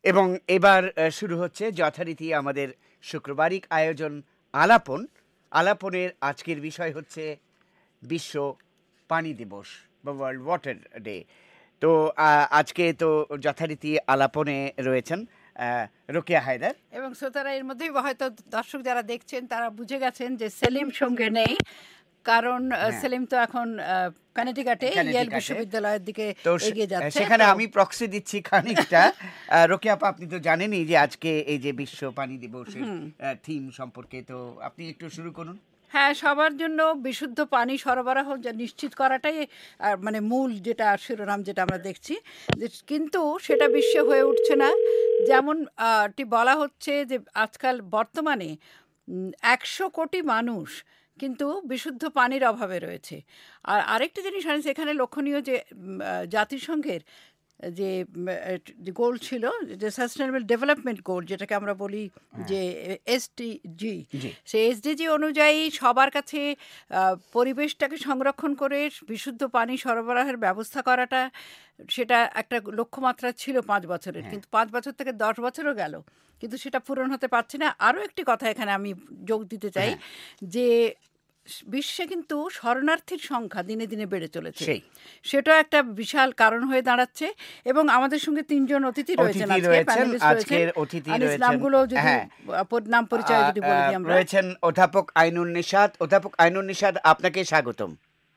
এবং এবার শুরু হচ্ছে যথারীতি আমাদের শুক্রবারিক আয়োজন আলাপন। আলাপনের আজকের বিষয় হচ্ছে বিশ্ব পানি দিবস বা ওয়ার্ল্ড ওয়াটার ডে। তো আজকে তো যথারীতি আলাপনে রয়েছেন রোকেয়া হায়দার এবং শ্রোতারা এর মধ্যেই হয়তো দর্শক যারা দেখছেন তারা বুঝে গেছেন যে সেলিম সঙ্গে নেই, কারণ সেলিম তো এখন কানেটিকাটে ইয়েল বিশ্ববিদ্যালয়ের দিকে এগিয়ে যাচ্ছে। সেখানে আমি প্রক্সি দিচ্ছি খানিকটা। রোকেয়া আপা, আপনি তো জানেনই যে আজকে এই যে বিশ্ব পানি দিবসের থিম সম্পর্কে, তো আপনি একটু শুরু করুন। হ্যাঁ, সবার জন্য বিশুদ্ধ পানি সরবরাহ নিশ্চিত করাটাই মানে মূল যেটা শিরোনাম যেটা আমরা দেখছি, কিন্তু সেটা বিশ্বে হয়ে উঠছে না। যেমন বলা হচ্ছে যে আজকাল বর্তমানে 100 কোটি মানুষ কিন্তু বিশুদ্ধ পানির অভাবে রয়েছে। আর আরেকটা জিনিস এখানে লক্ষণীয় যে জাতিসংঘের যে গোল ছিল, যে সাস্টেনেবল ডেভেলপমেন্ট গোল যেটাকে আমরা বলি যে এসডিজি, সেই এসডিজি অনুযায়ী সবার কাছে পরিবেশটাকে সংরক্ষণ করে বিশুদ্ধ পানি সরবরাহের ব্যবস্থা করাটা, সেটা একটা লক্ষ্যমাত্রা ছিল 5 বছরের, কিন্তু 5 বছর থেকে 10 বছরও গেল, কিন্তু সেটা পূরণ হতে পারছে না। আরও একটি কথা এখানে আমি যোগ দিতে চাই যে বিশ্বে কিন্তু শরণার্থীর সংখ্যা দিনে দিনে বেড়ে চলেছে, সেটা একটা বিশাল কারণ হয়ে দাঁড়াচ্ছে। এবং আমাদের সঙ্গে 3 জন অতিথি রয়েছেন আজকের অতিথি রয়েছেন, নামগুলো যদি নাম পরিচয় যদি বলে দিই আমরা। রয়েছেন অধ্যাপক আইনুন নিশাত। অধ্যাপক আইনুন নিশাত, আপনাকে স্বাগতম।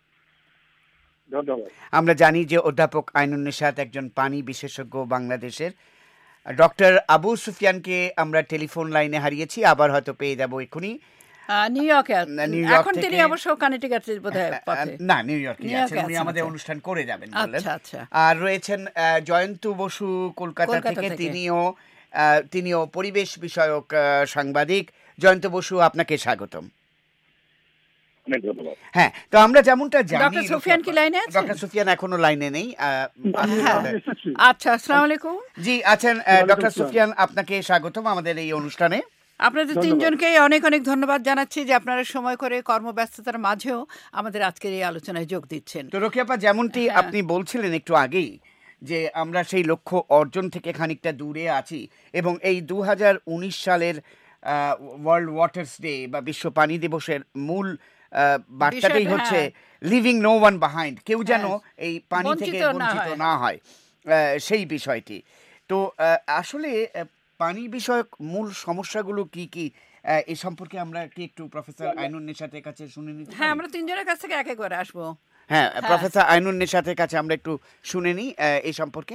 ধন্যবাদ। আমরা জানি যে অধ্যাপক আইনুন নিশাত একজন পানি বিশেষজ্ঞ বাংলাদেশের। ডক্টর আবু সুফিয়ানকে আমরা টেলিফোন লাইনে হারিয়েছি, আবার হয়তো পেয়ে যাবো এক্ষুনি নিউ ইয়র্কে। এখন তিনি অবশ্য কানেটিকাটে বোধহয় পথে, না নিউ ইয়র্কে আছেন, উনি আমাদের অনুষ্ঠান করে যাবেন বললেন। আর রয়েছেন জয়ন্ত বসু কলকাতা থেকে, তিনিও পরিবেশ বিষয়ক সাংবাদিক। জয়ন্ত বসু, আপনাকে স্বাগতম। হ্যাঁ, তো আমরা যেমনটা জানি, ডক্টর সুফিয়ান কি লাইনে আছেন? ডক্টর সুফিয়ান এখনো লাইনে নেই। আচ্ছা, আসসালামু আলাইকুম। জি আছেন ডক্টর সুফিয়ান, আপনাকে স্বাগতম আমাদের এই অনুষ্ঠানে। আপনাদের 3 জনকেই অনেক অনেক ধন্যবাদ জানাচ্ছি যে আপনারা সময় করে কর্মব্যস্ততার মাঝেও আমাদের আজকের এই আলোচনায় যোগ দিচ্ছেন। তো রোকেয়া আপা, যেমনটি আপনি বলছিলেন একটু আগেই যে আমরা সেই লক্ষ্য অর্জন থেকে খানিকটা দূরে আছি, এবং এই 2019 সালের ওয়ার্ল্ড ওয়াটার্স ডে বা বিশ্ব পানি দিবসের মূল বার্তাটাই হচ্ছে লিভিং নো ওয়ান বিহাইন্ড, কেউ যেন এই পানি থেকে বঞ্চিত না হয়, সেই বিষয়টি। তো আসলে পানি বিষয়ক মূল সমস্যাগুলো কি কি, এই সম্পর্কে আমরা কি একটু প্রফেসর আইনুন নিশাতের কাছে শুনে নিতে? হ্যাঁ, আমরা 3 জনের কাছ থেকে এক এক করে আসবো। হ্যাঁ, প্রফেসর আইনুন নিশাতের কাছে আমরা একটু শুনে নিই এই সম্পর্কে।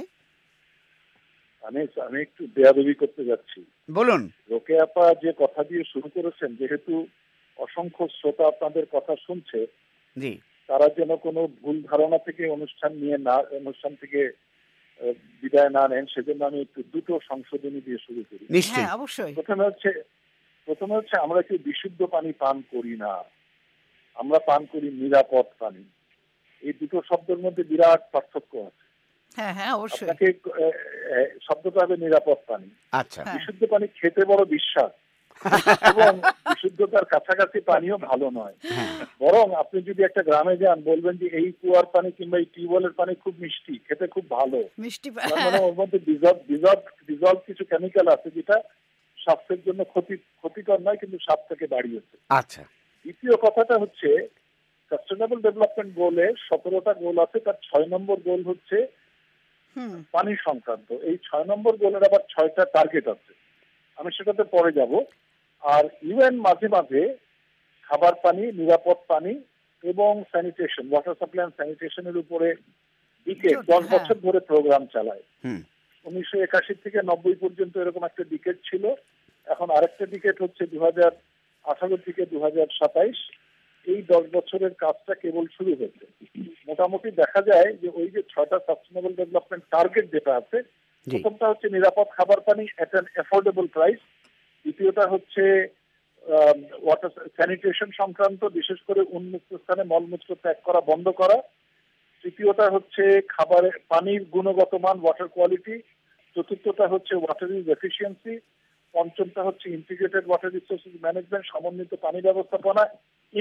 আমি একটু বেয়াদবি করতে যাচ্ছি। বলুন। রোকেয়া আপা যে কথা দিয়ে শুরু করেছেন, যেহেতু অসংখ্য শ্রোতা আপনাদের কথা শুনছে, জি, তারা যেন কোনো ভুল ধারণা থেকে অনুষ্ঠান থেকে বিদায় না নেন, সেজন্য আমি একটু দুটো সংশোধনী দিয়ে শুরু করি। হ্যাঁ, অবশ্যই। প্রথমে হচ্ছে আমরা কি বিশুদ্ধ পানি পান করি না, আমরা পান করি নিরাপদ পানি। এই দুটো শব্দের মধ্যে বিরাট পার্থক্য আছে। হ্যাঁ হ্যাঁ, অবশ্যই। আপনাকে শব্দটা হবে নিরাপদ পানি। আচ্ছা, বিশুদ্ধ পানি খেতে বড় বিশ্বাস, এবং বিশুদ্ধতার কাছাকাছি পানিও ভালো নয়। বরং আপনি যদি একটা গ্রামে যান, বলবেন যে এই কুয়ার পানি কিংবা এই টিউবওয়েলের পানি খুব মিষ্টি, খেতে খুব ভালো, মিষ্টি, মানে ওর মধ্যে ডিজলভ কিছু কেমিক্যাল আছে যেটা স্বাস্থ্যের জন্য ক্ষতিকর নয়, কিন্তু স্বাস্থ্যকে বাড়িয়েছে। আচ্ছা। দ্বিতীয় কথাটা হচ্ছে সাস্টেনেবল ডেভেলপমেন্ট গোলে 17টা গোল আছে, তার 6 নম্বর গোল হচ্ছে পানি সংক্রান্ত। এই 6 নম্বর গোলের আবার 6টা টার্গেট আছে, আমি সেটাতে পরে যাব। আর ইউএন মাঝে মাঝে খাবার পানি, নিরাপদ পানি এবং স্যানিটেশন, ওয়াটার সাপ্লাই এন্ড স্যানিটেশনের উপরে 10 বছর ধরে প্রোগ্রাম চালায়। 1981 থেকে 90 পর্যন্ত এরকম একটা ডিকেট ছিল। এখন আরেকটা ডিকেট হচ্ছে 2018 থেকে 2027। এই 10 বছরের কাজটা কেবল শুরু হয়েছে। মোটামুটি দেখা যায় যে ওই যে 6টা সাস্টেনেবল ডেভেলপমেন্ট টার্গেট যেটা আছে, প্রথমটা হচ্ছে নিরাপদ খাবার পানি এট অ্যান অ্যাফোর্ডেবল প্রাইস। দ্বিতীয়টা হচ্ছে ওয়াটার স্যানিটেশন সংক্রান্ত, বিশেষ করে উন্মুক্ত স্থানে মলমূত্র ত্যাগ করা বন্ধ করা। তৃতীয়টা হচ্ছে খাবারের পানির গুণগত মান, ওয়াটার কোয়ালিটি। চতুর্থটা হচ্ছে ওয়াটার ইউজ এফিসিয়েন্সি। পঞ্চমটা হচ্ছে ইন্টিগ্রেটেড ওয়াটার রিসোর্সেস ম্যানেজমেন্ট, সমন্বিত পানি ব্যবস্থাপনা,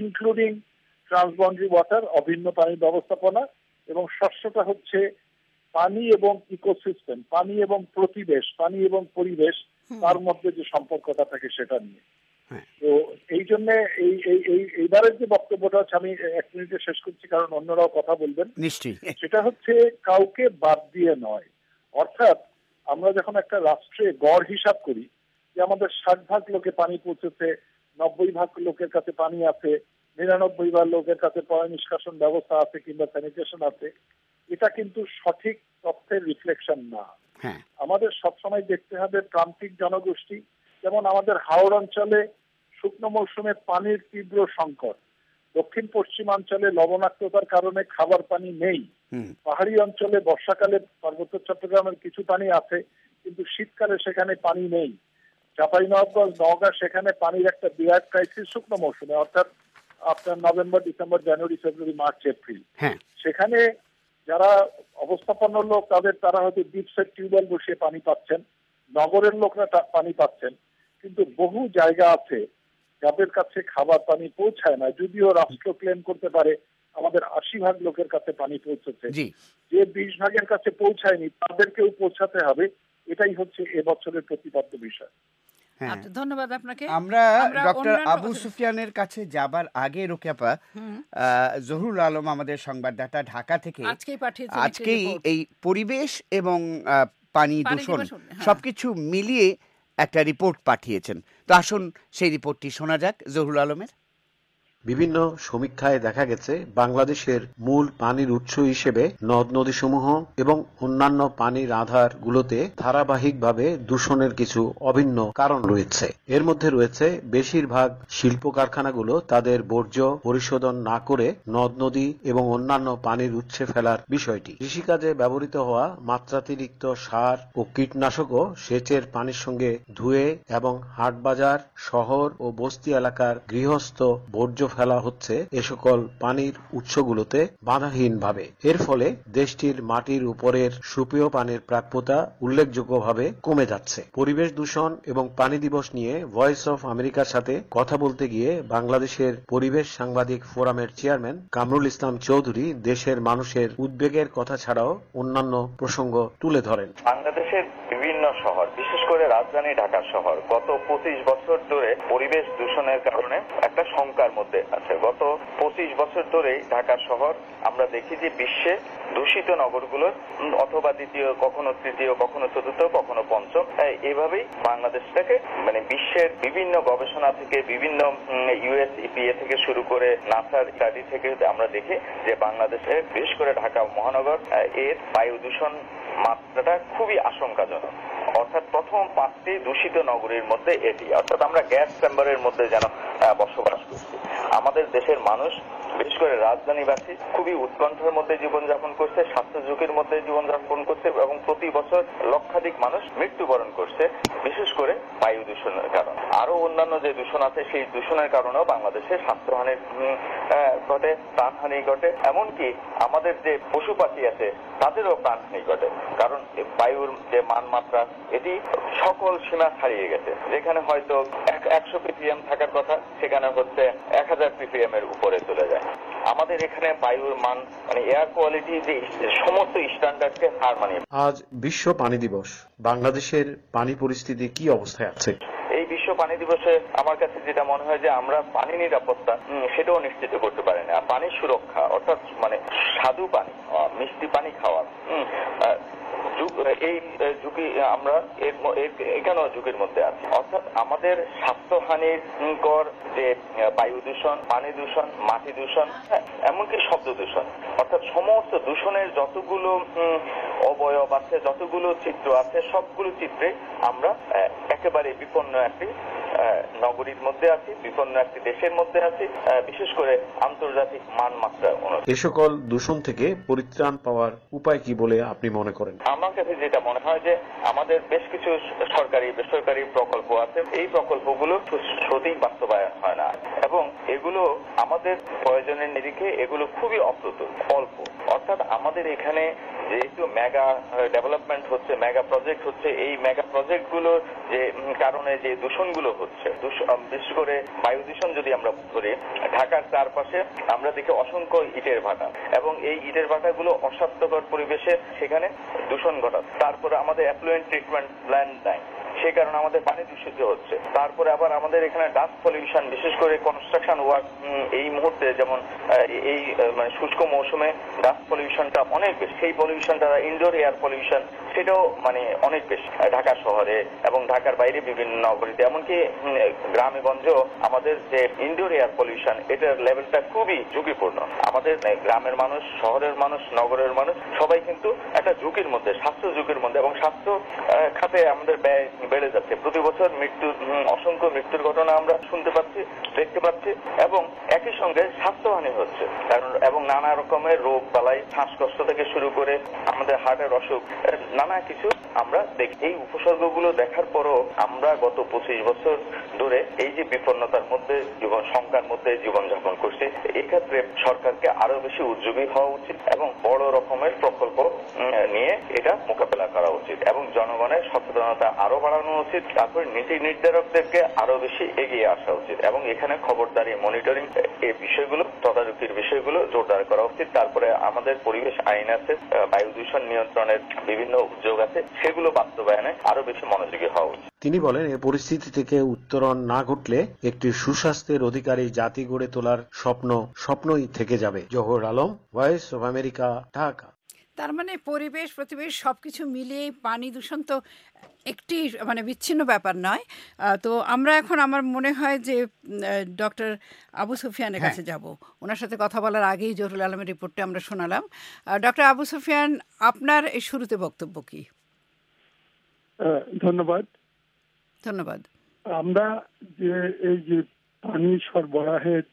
ইনক্লুডিং ট্রান্সবাউন্ডারি ওয়াটার, অভিন্ন পানি ব্যবস্থাপনা। এবং ষষ্ঠটা হচ্ছে পানি এবং ইকোসিস্টেম, পানি এবং প্রতিবেশ, পানি এবং পরিবেশ, তার মধ্যে যে সম্পর্কটা থাকে সেটা নিয়ে। তো এই জন্য এইবারের যে বক্তব্যটা হচ্ছে, আমি 1 মিনিটে শেষ করছি কারণ অন্যরাও কথা বলবেন। নিশ্চয়ই। সেটা হচ্ছে কাউকে বাদ দিয়ে নয়। অর্থাৎ আমরা যখন একটা রাষ্ট্রে গড় হিসাব করি যে আমাদের 60% লোকে পানি পৌঁছেছে, 90% লোকের কাছে পানি আছে, 99% লোকের কাছে পয় নিষ্কাশন ব্যবস্থা আছে কিংবা স্যানিটেশন আছে, এটা কিন্তু সঠিক তথ্যের রিফ্লেকশন না। আমাদের সবসময় দেখতে হবে প্রান্তিক জনগোষ্ঠী, যেমন আমাদের হাওড় অঞ্চলে শুকনো মৌসুমে পানির তীব্র সংকট, দক্ষিণ পশ্চিমাঞ্চলে লবণাক্ততার কারণে খাবার পানি নেই, পাহাড়ি অঞ্চলে বর্ষাকালে পার্বত্য চট্টগ্রামের কিছু পানি আছে কিন্তু শীতকালে সেখানে পানি নেই, চাঁপাইনবাবগঞ্জ, নওগাঁ, সেখানে পানির একটা বিরাট ক্রাইসিস শুকনো মৌসুমে, অর্থাৎ আপনার November, December, January, February, March, April. সেখানে যারা অবস্থাপন্ন লোক তারা হয়তো ডিপসেট টিউবওয়েল বসিয়ে পানি পাচ্ছেন, নগরের লোকরা পানি পাচ্ছেন, কিন্তু বহু জায়গা আছে যাদের কাছে খাবার পানি পৌঁছায় না। যদিও রাষ্ট্র ক্লেম করতে পারে আমাদের 80% লোকের কাছে পানি পৌঁছেছে, যে 20% কাছে পৌঁছায়নি তাদেরকেও পৌঁছাতে হবে। এটাই হচ্ছে এবছরের প্রতিপাদ্য বিষয়। ধন্যবাদ আপনাকে। আমরা ডক্টর আবু সুফিয়ানের কাছে যাবার আগে রোকেয়াপা, জহুরুল আলম আমাদের সংবাদদাতা ঢাকা থেকে আজকেই এই পরিবেশ এবং পানি দূষণ সবকিছু মিলিয়ে একটা রিপোর্ট পাঠিয়েছেন। তো আসুন সেই রিপোর্টটি শোনা যাক জহুরুল আলমের। বিভিন্ন সমীক্ষায় দেখা গেছে বাংলাদেশের মূল পানির উৎস হিসেবে নদ নদীসমূহ এবং অন্যান্য পানির আধারগুলোতে ধারাবাহিকভাবে দূষণের কিছু অভিন্ন কারণ রয়েছে। এর মধ্যে রয়েছে বেশিরভাগ শিল্প কারখানাগুলো তাদের বর্জ্য পরিশোধন না করে নদ নদী এবং অন্যান্য পানির উৎসে ফেলার বিষয়টি, কৃষিকাজে ব্যবহৃত হওয়া মাত্রাতিরিক্ত সার ও কীটনাশকও সেচের পানির সঙ্গে ধুয়ে এবং হাটবাজার, শহর ও বস্তি এলাকার গৃহস্থ বর্জ্য ফেলা হচ্ছে এ সকল পানির উৎসগুলোতে বাধাহীনভাবে। এর ফলে দেশটির মাটির উপরের সুপেয় পানির প্রাপ্যতা উল্লেখযোগ্যভাবে কমে যাচ্ছে। পরিবেশ দূষণ এবং পানি দিবস নিয়ে ভয়েস অফ আমেরিকার সাথে কথা বলতে গিয়ে বাংলাদেশের পরিবেশ সাংবাদিক ফোরামের চেয়ারম্যান কামরুল ইসলাম চৌধুরী দেশের মানুষের উদ্বেগের কথা ছাড়াও অন্যান্য প্রসঙ্গ তুলে ধরেন। বাংলাদেশের বিভিন্ন শহর, বিশেষ করে রাজধানী ঢাকা শহর গত 25 বছর ধরে পরিবেশ দূষণের কারণে একটা শঙ্কার মধ্যে আছে। গত 25 বছর ধরেই ঢাকা শহর আমরা দেখি যে বিশ্বে দূষিত নগরগুলোর অথবা দ্বিতীয়, কখনো তৃতীয়, কখনো চতুর্থ, কখনো পঞ্চম, এভাবেই বাংলাদেশটাকে বিশ্বের বিভিন্ন গবেষণা থেকে, বিভিন্ন ইউএস ইপিএ থেকে শুরু করে নাসার স্টাডি থেকে আমরা দেখি যে বাংলাদেশের বিশেষ করে ঢাকা মহানগর এর বায়ু দূষণ মাত্রাটা খুবই আশঙ্কাজনক। অর্থাৎ প্রথম 5টি দূষিত নগরীর মধ্যে এটি, অর্থাৎ আমরা গ্যাস চেম্বারের মধ্যে যেন বসবাস করছি। আমাদের দেশের মানুষ, বিশেষ করে রাজধানীবাসী, খুবই উৎকণ্ঠার মধ্যে জীবনযাপন করছে, স্বাস্থ্য ঝুঁকির মধ্যে জীবনযাপন করছে এবং প্রতি বছর লক্ষাধিক মানুষ মৃত্যুবরণ করছে, বিশেষ করে বায়ু দূষণের কারণে। আরো অন্যান্য যে দূষণ আছে সেই দূষণের কারণেও বাংলাদেশে স্বাস্থ্যহানির ঘটে, প্রাণহানি ঘটে, এমনকি আমাদের যে পশু পাখি আছে তাদেরও প্রাণহানি ঘটে। কারণ বায়ুর যে মানমাত্রা এটি সকল সীমা ছাড়িয়ে গেছে। যেখানে হয়তো 100 ppm থাকার কথা সেখানে হচ্ছে 1000 ppm এর উপরে চলে যায়। আমাদের এখানে বায়ুর মান এয়ার কোয়ালিটি যে সমস্ত স্ট্যান্ডার্ডকে হার মানিয়ে। আজ বিশ্ব পানি দিবস, বাংলাদেশের পানি পরিস্থিতি কি অবস্থায় আছে? এই বিশ্ব পানি দিবসে আমার কাছে যেটা মনে হয় যে আমরা পানি নিরাপত্তা সেটাও নিশ্চিত করতে পারি না। পানি সুরক্ষা, অর্থাৎ স্বাদু পানি, মিষ্টি পানি খাওয়া, এই ঝুঁকি আমরা এখানেও ঝুঁকির মধ্যে আছি। অর্থাৎ আমাদের স্বাস্থ্যহানিকর যে বায়ু দূষণ, পানি দূষণ, মাটি দূষণ, এমনকি শব্দ দূষণ, অর্থাৎ সমস্ত দূষণের যতগুলো অবয়ব আছে, যতগুলো চিত্র আছে, সবগুলো চিত্রে আমরা একেবারে বিপন্ন একটি নগরীর মধ্যে আছি, বিপন্ন একটি দেশের মধ্যে আছি, বিশেষ করে আন্তর্জাতিক মানমাত্রা অনুযায়ী। এ সকল দূষণ থেকে পরিত্রাণ পাওয়ার উপায় কি বলে আপনি মনে করেন? আমার কাছে যেটা মনে হয় যে আমাদের বেশ কিছু সরকারি বেসরকারি প্রকল্প আছে, এই প্রকল্পগুলো সঠিক বাস্তবায়ন হয় না এবং এগুলো আমাদের প্রয়োজনের নিরিখে এগুলো খুবই অল্প। অর্থাৎ আমাদের এখানে যেহেতু মেগা ডেভেলপমেন্ট হচ্ছে, মেগা প্রজেক্ট হচ্ছে, এই মেগা প্রজেক্টগুলোর যে কারণে যে দূষণগুলো হচ্ছে। বিশেষ করে বায়ু দূষণ যদি আমরা ধরি, ঢাকার চারপাশে আমরা দেখি অসংখ্য ইটের ভাটা, এবং এই ইটের ভাটাগুলো অস্বাস্থ্যকর পরিবেশে সেখানে দূষণ ঘটাচ্ছে। তারপরে আমাদের অ্যাফ্লুয়েন্ট ট্রিটমেন্ট প্ল্যান্ট নাই, সেই কারণে আমাদের পানি দূষিত হচ্ছে। তারপরে আবার আমাদের এখানে ডাস্ট পলিউশন, বিশেষ করে কনস্ট্রাকশন ওয়ার্ক এই মুহূর্তে যেমন এই মানে শুষ্ক মৌসুমে ডাস্ট পলিউশনটা অনেক বেশি। সেই পলিউশনটা ইনডোর এয়ার পলিউশন সেটাও মানে অনেক বেশি ঢাকা শহরে এবং ঢাকার বাইরে বিভিন্ন নগরীতে, এমনকি গ্রামে গঞ্জেও আমাদের যে ইনডোর এয়ার পলিউশন এটার লেভেলটা খুবই ঝুঁকিপূর্ণ। আমাদের গ্রামের মানুষ, শহরের মানুষ, নগরের মানুষ সবাই কিন্তু একটা ঝুঁকির মধ্যে, স্বাস্থ্য ঝুঁকির মধ্যে, এবং স্বাস্থ্য খাতে আমাদের ব্যয় বেড়ে যাচ্ছে। প্রতি বছর অসংখ্য মৃত্যুর ঘটনা আমরা শুনতে পাচ্ছি, দেখতে পাচ্ছি, এবং একই সঙ্গে স্বাস্থ্যহানি হচ্ছে। কারণ এবং নানা রকমের রোগ বালাই, শ্বাসকষ্ট থেকে শুরু করে আমাদের হার্টের অসুখ, নানা কিছু আমরা দেখি। এই উপসর্গগুলো দেখার পরও আমরা গত 25 বছর ধরে এই যে বিপন্নতার মধ্যে, জীবন শঙ্কার মধ্যে জীবনযাপন করছি, এক্ষেত্রে সরকারকে আরো বেশি উদ্যোগী হওয়া উচিত এবং বড় রকমের প্রকল্প নিয়ে এটা মোকাবেলা করা উচিত, এবং জনগণের সচেতনতা আরো বাড়ানো উচিত। তারপরে নীতি নির্ধারকদেরকে আরো বেশি এগিয়ে আসা উচিত, এবং এখানে খবরদারি, মনিটরিং এই বিষয়গুলো, তদারকির বিষয়গুলো জোরদার করা উচিত। তারপরে আমাদের পরিবেশ আইন আছে, বায়ু দূষণ নিয়ন্ত্রণের বিভিন্ন উদ্যোগ আছে, সেগুলো বাস্তবায়নে আরো বেশি মনোযোগী হওয়া উচিত। তিনি বলেন, এই পরিস্থিতি থেকে উত্তরণ না ঘটলে একটি সুস্বাস্থ্যের অধিকারী জাতি গড়ে তোলার স্বপ্নই থেকে যাবে। Jahar Alam, Voice of America, Dhaka. তার মানে পরিবেশ, প্রতিবেশ সবকিছু মিলিয়ে পানি দূষণ তো একটি মানে বিচ্ছিন্ন ব্যাপার নয়। তো আমরা এখন, আমার মনে হয় যে ডক্টর আবু সুফিয়ানের কাছে যাব। ওনার সাথে কথা বলার আগেই জহুরুল আলমের রিপোর্টটা আমরা শোনালাম। ডক্টর আবু সুফিয়ান, আপনার এই শুরুতে বক্তব্য কি? ধন্যবাদ। আমরা যে এই যে পানি সরবরাহের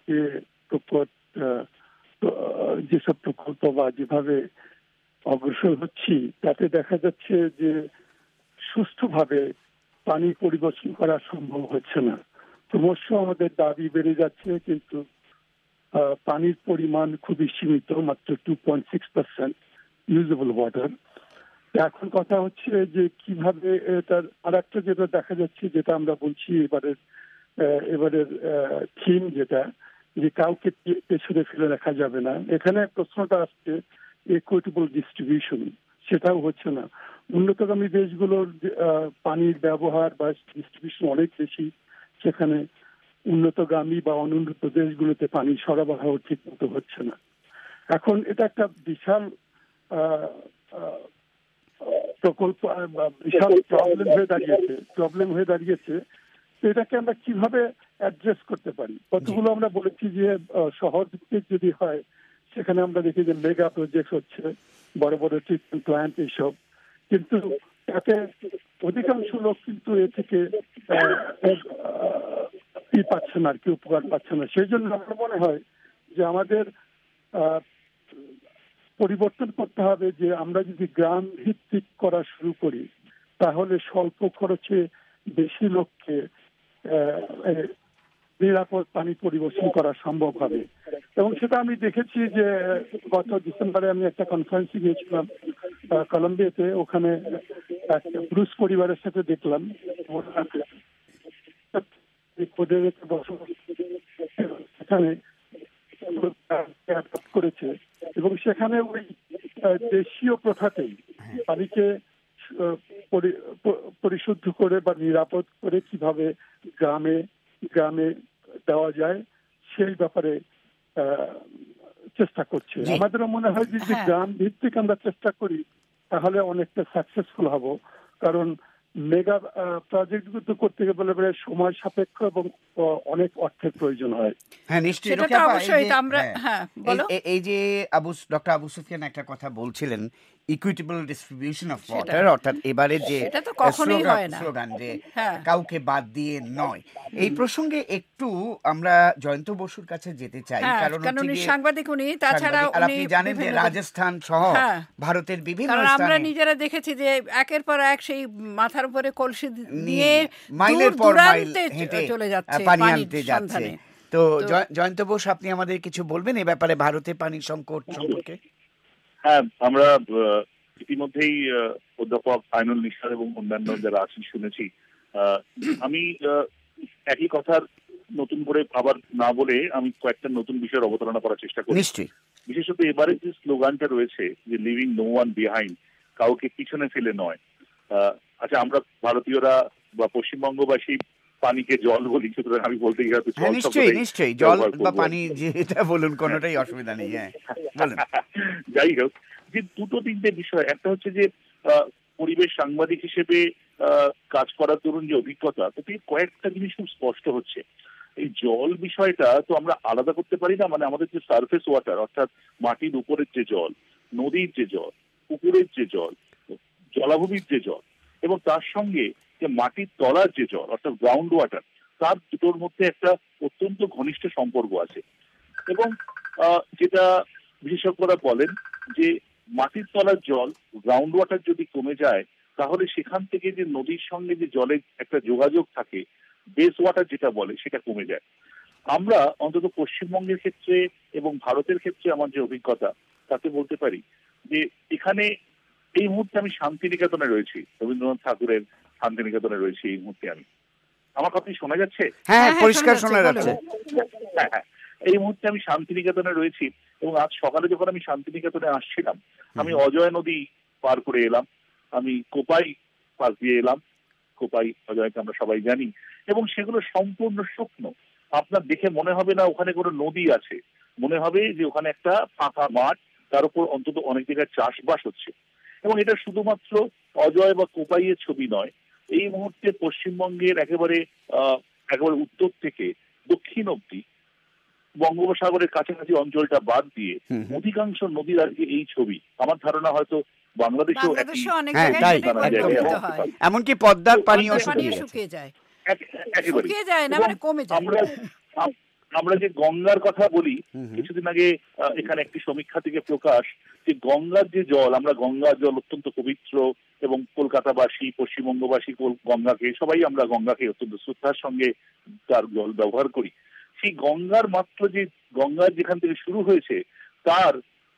যেসব প্রকল্প বা যেভাবে অগ্রসর হচ্ছি, তাতে দেখা যাচ্ছে যে সুষ্ঠুভাবে পানি পরিবেশন করা সম্ভব হচ্ছে না। ক্রমশ আমাদের দাবি বেড়ে যাচ্ছে, কিন্তু পানির পরিমাণ খুবই সীমিত, মাত্র 2.6% ইউজেবল ওয়াটার। এখন কথা হচ্ছে যে কিভাবে এটার আর একটা যেটা দেখা যাচ্ছে, যেটা আমরা বলছি এবারের থিম, যেটা যে কাউকে পেছনে ফেলে রাখা যাবে না। এখানে প্রশ্নটা আসছে ইকুইটেবল ডিস্ট্রিবিউশন, সেটাও হচ্ছে না। উন্নতগামী দেশগুলোর পানির ব্যবহার বা ডিস্ট্রিবিউশন অনেক বেশি, সেখানে উন্নতগামী বা অনুন্নত দেশগুলোতে পানি সরবরাহ ঠিক মতো হচ্ছে না। এখন এটা একটা বিশাল প্রকল্প, বিশাল প্রবলেম হয়ে দাঁড়িয়েছে। এটাকে আমরা কিভাবে অ্যাড্রেস করতে পারি? কতগুলো আমরা বলেছি যে শহর ভিত্তিক যদি হয়, সেখানে আমরা দেখি যে মেগা প্রজেক্ট হচ্ছে, বড় বড় ট্রিটমেন্ট প্ল্যান্ট, এইসব, কিন্তু তাতে অধিকাংশ লোক কিন্তু এ থেকে পাচ্ছে না, আর কি উপকার পাচ্ছে না। সেই জন্য আমার মনে হয় যে আমাদের পরিবর্তন করতে হবে, যে আমরা যদি গ্রাম ভিত্তিক করা শুরু করি, তাহলে স্বল্প খরচে বেশি লোককে নিরাপদ পানি পরিবেশন করা সম্ভব হবে। এবং সেটা আমি দেখেছি যে গত ডিসেম্বরে আমি একটা কনফারেন্সে গিয়েছিলাম কলম্বিয়াতে। ওখানে একটা ব্রুস পরিবারের সাথে দেখলাম সেখানে করেছে, এবং সেখানে ওই দেশীয় প্রথাতেই পানিকে পরিশুদ্ধ করে বা নিরাপদ করে কিভাবে গ্রামে গ্রামে দেওয়া যায়, সেই ব্যাপারে চেষ্টা করছে। আমাদেরও মনে হয় যে গ্রাম ভিত্তিক আমরা চেষ্টা করি, তাহলে অনেকটা সাকসেসফুল হব। কারণ মেগা প্রজেক্ট গুলো করতে গেলে সময় সাপেক্ষ এবং অনেক অর্থের প্রয়োজন হয়। হ্যাঁ, নিশ্চয়ই। এই যে ডক্টর আবু সুফিয়ান একটা কথা বলছিলেন, ইকুইটেবল ডিস্ট্রিবিউশন অফ ওয়াটার, অর্থাৎ এবারে যে স্লোগান যে কাউকে বাদ দিয়ে নয়, এই প্রসঙ্গে একটু আমরা জয়ন্ত বসুর কাছে যেতে চাই। কারণ সাংবাদিক উনি, তাছাড়া আপনি জানেন যে রাজস্থান সহ ভারতের বিভিন্ন স্থানে আমরা নিজেরা দেখেছি যে একের পর এক সেই মাথার উপরে কলসি নিয়ে মাইলের পর মাইল হেঁটে চলে যাচ্ছে পানি আনতে যাচ্ছে। তো জয়ন্ত বোস, আপনি আমাদের কিছু বলবেন এই ব্যাপারে, ভারতে পানির সংকট সম্পর্কে? হ্যাঁ, আমরা ইতিমধ্যেই অধ্যাপক আইনুল নিসার এবং অন্যান্য যারা আছেন শুনেছি। আমি একই কথার নতুন করে আবার না বলে আমি কয়েকটা নতুন বিষয়ের অবতারণা করার চেষ্টা করি। নিশ্চয়ই। বিশেষত এবারে যে স্লোগানটা রয়েছে যে লিভিং নো ওয়ান বিহাইন্ড, কাউকে পিছনে ফেলে নয়। আচ্ছা, আমরা ভারতীয়রা বা পশ্চিমবঙ্গবাসী পানিকে জল বলি, সুতরাং আমি বলতে গিয়ে হয়তো জল নিশ্চয়ই নিশ্চয়ই, জল বা পানি শব্দটাই যেটা বলুন কোনোটাই অসুবিধা নেই। হ্যাঁ বলুন। যাই হোক, যে দুটো তিনটে বিষয়, একটা হচ্ছে যে পরিবেশ সাংবাদিক হিসেবে কাজ করার দরুন যে অভিজ্ঞতা, তাতে কয়েকটা জিনিস খুব স্পষ্ট হচ্ছে। এই জল বিষয়টা তো আমরা আলাদা করতে পারি না, মানে আমাদের যে সারফেস ওয়াটার অর্থাৎ মাটির উপরের যে জল, নদীর যে জল, পুকুরের যে জল, জলাভূমির যে জল, এবং তার সঙ্গে যে মাটির তলার যে জল অর্থাৎ গ্রাউন্ড ওয়াটার, তার দুটোর মধ্যে একটা অত্যন্ত ঘনিষ্ঠ সম্পর্ক আছে। এবং যেটা বিশেষজ্ঞরা বলেন যে মাটির তলার জল, গ্রাউন্ড ওয়াটার যদি কমে যায়, তাহলে সেখান থেকে যে নদীর সঙ্গে যে জলের একটা যোগাযোগ থাকে, বেস ওয়াটার যেটা বলে, সেটা কমে যায়। আমরা অন্তত পশ্চিমবঙ্গের ক্ষেত্রে এবং ভারতের ক্ষেত্রে আমার যে অভিজ্ঞতা, তাতে বলতে পারি যে এখানে এই মুহূর্তে আমি শান্তিনিকেতনে রয়েছি, রবীন্দ্রনাথ ঠাকুরের শান্তিনিকেতনে রয়েছি এই মুহূর্তে আমি। আমার কথা শোনা যাচ্ছে? হ্যাঁ হ্যাঁ, পরিষ্কার শোনা শোনা যাচ্ছে, যাচ্ছে। হ্যাঁ হ্যাঁ, এই মুহূর্তে আমি শান্তিনিকেতনে রয়েছি। এবং আজ সকালে যখন আমি শান্তিনিকেতনে আসছিলাম, আমি অজয় নদী পার করে এলাম, আমি কোপাই পাশ দিয়ে এলাম। কোপাই, অজয়কে আমরা সবাই জানি, এবং সেগুলো সম্পূর্ণ শুকনো। আপনার দেখে মনে হবে না ওখানে কোনো নদী আছে, মনে হবে যে ওখানে একটা ফাঁকা মাঠ, তার উপর অন্তত অনেক জায়গায় চাষবাস হচ্ছে। এবং এটা শুধুমাত্র অজয় বা কোপাইয়ের ছবি নয়, এই মুহূর্তে পশ্চিমবঙ্গের একেবারে উত্তর থেকে দক্ষিণ অব্দি বঙ্গোপসাগরের কাছাকাছি অঞ্চলটা বাদ দিয়ে অধিকাংশ নদীর আজকে এই ছবি। আমার ধারণা হয়তো বাংলাদেশেও অনেক হ্যাঁ, জায়গায় তাই, সেটাই একদম পরিলক্ষিত তাই। হয়। এমনকি পদ্মার পানিও পানিও শুকিয়ে গেছে। শুকিয়ে যায়, একেবারে শুকিয়ে যায় না, মানে কমে যায়। আমরা যে গঙ্গার কথা বলি, কিছুদিন আগে এখানে একটি সমীক্ষা থেকে প্রকাশ যে গঙ্গার যে জল, আমরা গঙ্গার জল অত্যন্ত পবিত্র, এবং কলকাতাবাসী, পশ্চিমবঙ্গবাসী গঙ্গাকে, সবাই আমরা গঙ্গাকে অত্যন্ত শ্রদ্ধার সঙ্গে তার জল ব্যবহার করি। সেই গঙ্গার মাত্র যে গঙ্গার যেখান থেকে শুরু হয়েছে, তার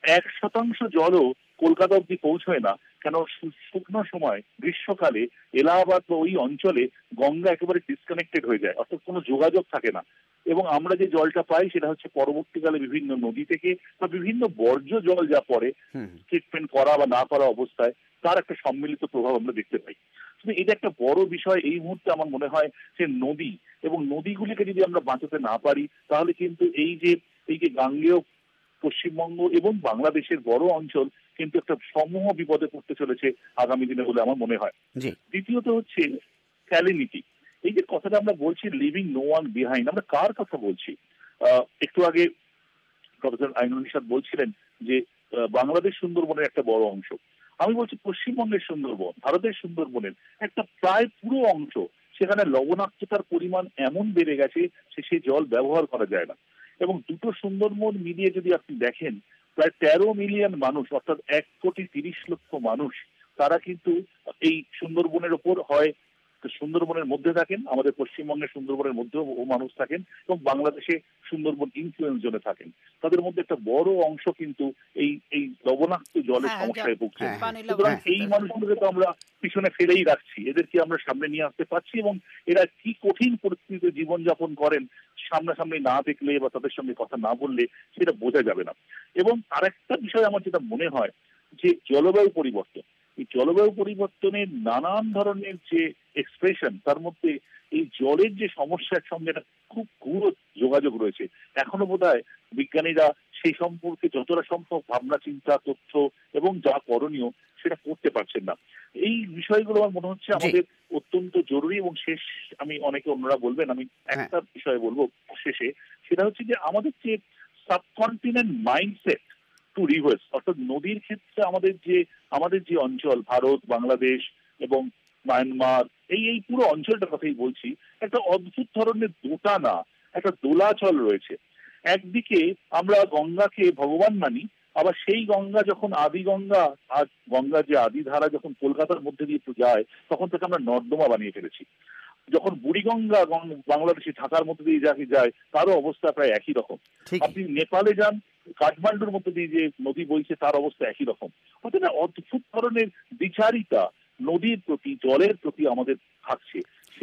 1% জলও কলকাতা অব্দি পৌঁছয় না। কেন? শুকনো সময় গ্রীষ্মকালে এলাহাবাদ বা ওই অঞ্চলে গঙ্গা একেবারে ডিসকানেক্টেড হয়ে যায়, অর্থাৎ কোনো যোগাযোগ থাকে না। এবং আমরা যে জলটা পাই সেটা হচ্ছে পরবর্তীকালে বিভিন্ন নদী থেকে বা বিভিন্ন বর্জ্য জল যা পড়ে ট্রিটমেন্ট করা বা না করা অবস্থায়, তার একটা সম্মিলিত প্রভাব আমরা দেখতে পাই। কিন্তু এটা একটা বড় বিষয় এই মুহূর্তে আমার মনে হয় যে নদী, এবং নদীগুলিকে যদি আমরা বাঁচাতে না পারি, তাহলে কিন্তু এই যে গাঙ্গেয় পশ্চিমবঙ্গ এবং বাংলাদেশের বড় অঞ্চল কিন্তু একটা সমূহ বিপদে পড়তে চলেছে আগামী দিনে বলে আমার মনে হয়। দ্বিতীয়ত হচ্ছে স্যালিনিটি। এই যে কথাটা আমরা বলছি লিভিং নো ওয়ান বিহাইন্ড, আমরা কার কথা বলছি? একটু আগে প্রফেসর আইনুল নিশাত বলছিলেন যে বাংলাদেশ সুন্দরবনের একটা বড় অংশ। আমি বলছি পশ্চিমবঙ্গের সুন্দরবন, ভারতের সুন্দরবনের একটা প্রায় পুরো অংশ, সেখানে লবণাক্ততার পরিমাণ এমন বেড়ে গেছে সেই জল ব্যবহার করা যায় না। এবং দুটো সুন্দরবন মিলিয়ে যদি আপনি দেখেন, প্রায় 13 মিলিয়ন মানুষ, অর্থাৎ 1,30,00,000 মানুষ, তারা কিন্তু এই সুন্দরবনের ওপর হয় সুন্দরবনের মধ্যে থাকেন, আমাদের পশ্চিমবঙ্গের সুন্দরবনের মধ্যেও বহু মানুষ থাকেন, এবং বাংলাদেশে সুন্দরবন ইনফ্লুয়েন্স জোনে থাকেন। তাদের মধ্যে একটা বড় অংশ কিন্তু এই লবণাক্ত জলের সমস্যায় ভুগছেন। সুতরাং এই মানুষগুলোকে তো আমরা পিছনে ফেলেই রাখছি, এদেরকে আমরা সামনে নিয়ে আসতে পারছি, এবং এরা কি কঠিন পরিস্থিতিতে জীবনযাপন করেন সামনাসামনি না দেখলে বা তাদের সঙ্গে কথা না বললে সেটা বোঝা যাবে না। এবং আরেকটা বিষয় আমার যেটা মনে হয় যে জলবায়ু পরিবর্তন, এই জলবায়ু পরিবর্তনের নানান ধরনের যে এক্সপ্রেশন, তার মধ্যে এই জলের যে সমস্যার সঙ্গে একটা খুব গূঢ় যোগাযোগ রয়েছে। এখনো বোধহয় বিজ্ঞানীরা সেই সম্পর্কে যতটা সম্ভব ভাবনা চিন্তা, তথ্য এবং যা করণীয় সেটা করতে পারছেন না। এই বিষয়গুলো আমার মনে হচ্ছে আমাদের অত্যন্ত জরুরি। এবং শেষ, আমি অনেকে অন্যরা বলবেন, আমি একটা বিষয় বলবো শেষে, সেটা হচ্ছে যে আমাদের যে সাবকন্টিনেন্ট মাইন্ডসেট টু রিভার্স, অর্থাৎ নদীর ক্ষেত্রে আমাদের যে অঞ্চল, ভারত, বাংলাদেশ এবং মায়ানমার, এই পুরো অঞ্চলটার কথাই বলছি, একটা অদ্ভুত ধরনের দোটানা, একটা দোলাচল রয়েছে। একদিকে আমরা গঙ্গাকে ভগবান মানি, আবার সেই গঙ্গা যখন আদি গঙ্গা, আর গঙ্গার যে আদি ধারা যখন কলকাতার মধ্যে দিয়ে যায়, তখন তাকে আমরা নর্দমা বানিয়ে ফেলেছি। যখন বুড়িগঙ্গা বাংলাদেশে ঢাকার মধ্যে দিয়ে যায়, তারও অবস্থা প্রায় একই রকম। আপনি নেপালে যান, কাঠমান্ডুর মধ্যে দিয়ে যে নদী বইছে, তার অবস্থা একই রকম। অর্থাৎ অদ্ভুত ধরনের বিচারিতা নদীর প্রতি, জলের প্রতি আমাদের থাকছে।